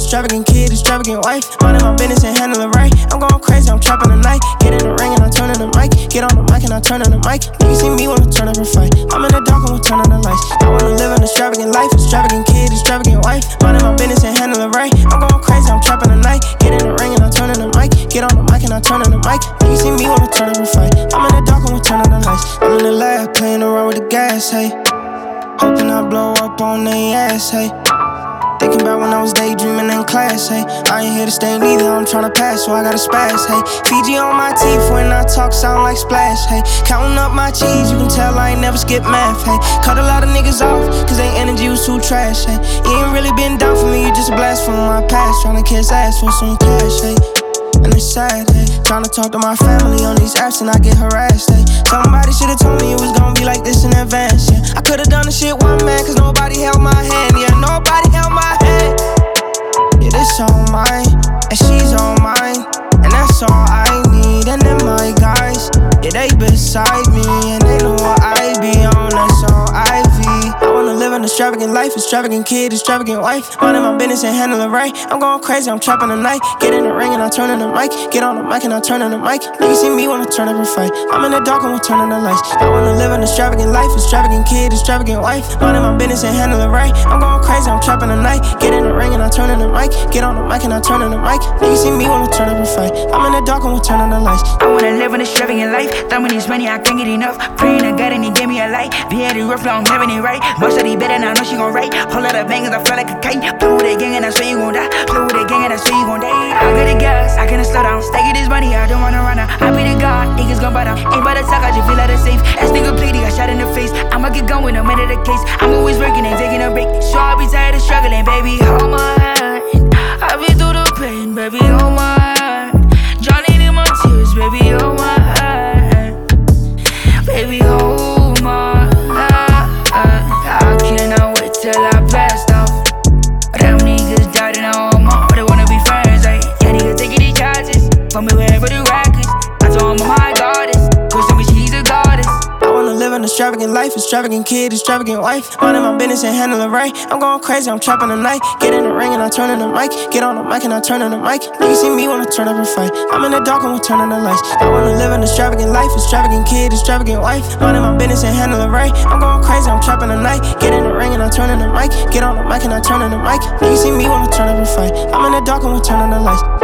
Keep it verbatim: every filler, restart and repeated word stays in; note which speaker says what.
Speaker 1: extravagant kid, extravagant wife. Minding my business and handle it right. I'm going crazy, I'm trapping the night. Get in the ring and I turn on the mic. Get on the mic and I turn on the mic. Niggas see me wanna turn up and fight. I'm in the dark and we'll turn on the lights. I wanna live an extravagant life, extravagant kid, extravagant wife. Minding my business and handle it right. I'm going crazy, I'm trapping the night. Get in the ring and I turn on the mic. Get on the mic and I turn on the mic. Niggas see me wanna turn up and fight. I'm in the dark and we'll turn on the lights. I'm in the lab playing around with the gas, hey. Hoping I blow up on they ass, hey. Thinking about when I was daydreaming in class, hey. I ain't here to stay neither, I'm tryna pass, so I gotta spaz, hey. Fiji on my teeth when I talk sound like splash, hey. Counting up my cheese, you can tell I ain't never skip math, hey. Cut a lot of niggas off, cause their energy was too trash, hey. You ain't really been down for me, you just a blast from my past. Tryna kiss ass for some cash, hey. And it's sad, hey. Tryna talk to my family on these apps and I get harassed, hey. Somebody should've told me it was gonna be like this in advance, yeah. I could've done the shit one man, cause nobody held my hand, yeah. Nobody held my hand. Yeah, this all mine, and she's all mine, and that's all I need. And then my guys, yeah, they beside me, and they know what I be on, that's all I be. I wanna live an extravagant life, extravagant kid, extravagant wife. Minding my business and handle it right. I'm going crazy, I'm trapping the night. Get in the ring and I turn on the mic. Get on the mic and I turn on the mic. Niggas see me wanna turn up and fight. I'm in the dark and we'll turn on the lights. I wanna live an extravagant life, extravagant kid, extravagant wife. Minding my business and handle it right. I'm going crazy, I'm trapping the night. Get in the ring and I turn on the mic. Get on the mic and I turn on the mic. Niggas see me wanna turn up and fight. I'm in the dark and we'll turn on the lights.
Speaker 2: I wanna live an extravagant life. That when it's money, I can't get enough. Praying to God and he gave me a light. Be at the rough, I'm having it right. Most of these better, I know she gon' write. Whole lot of bangers, I feel like a kite. Play with that gang and I swear you gon' die. Play with that gang and I swear you gon' die. I got the gas, I can't slow down. Stay get this money, I don't wanna run out. I be the God, niggas gon' buy down. Ain't by the talk, I just feel like the safe. As nigga played, he got shot in the face. I'ma get going, no matter the case. I'm always working and taking a break. So I be tired of struggling, baby. Hold my hand. I been through the pain, baby. Hold my hand. Drowning in my tears, baby. Hold my hand. Baby, hold my hand. I cannot wait till I blast off. Them niggas died and I want more. They wanna be friends, like yeah, niggas taking these chances. For me wherever the rack is. I told them I'm my goddess. Cause to me she's a goddess.
Speaker 1: I wanna live an extravagant life, extravagant kid, extravagant wife. Minding my business and handle it right. I'm going crazy, I'm trapping the night. Get in the ring and I turn on the mic. Get on the mic and I turn on the mic. Niggas see me wanna turn up and fight. I'm in the dark and we'll turn on the lights. I wanna live an extravagant life, extravagant kid, extravagant wife. Minding my business and handle it right. I'm going crazy, I'm trapping the night. Get in the ring and I turn on the mic. Get on the mic and I turn on the mic. Niggas see me wanna turn up and fight. I'm in the dark and we'll turn on the lights.